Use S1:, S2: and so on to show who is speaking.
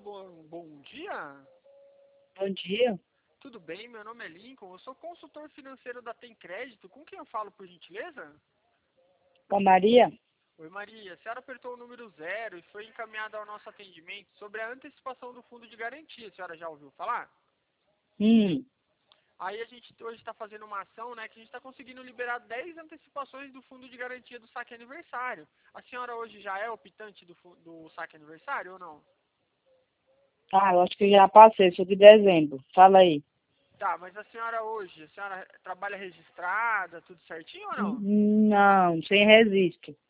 S1: bom dia.
S2: Bom dia.
S1: Tudo bem? Meu nome é Lincoln. Eu sou consultor financeiro da Tem Crédito. Com quem eu falo, por gentileza?
S2: Com a Maria?
S1: Oi, Maria. A senhora apertou o número 0 e foi encaminhada ao nosso atendimento sobre a antecipação do fundo de garantia. A senhora já ouviu falar?
S2: Hum.
S1: Aí a gente hoje está fazendo uma ação, né, que a gente está conseguindo liberar 10 antecipações do fundo de garantia do saque aniversário. A senhora hoje já é optante do saque aniversário ou não?
S2: Ah, eu acho que já passei, sou de dezembro. Fala aí.
S1: Tá, mas a senhora hoje, a senhora trabalha registrada, tudo certinho ou não?
S2: Não, sem registro.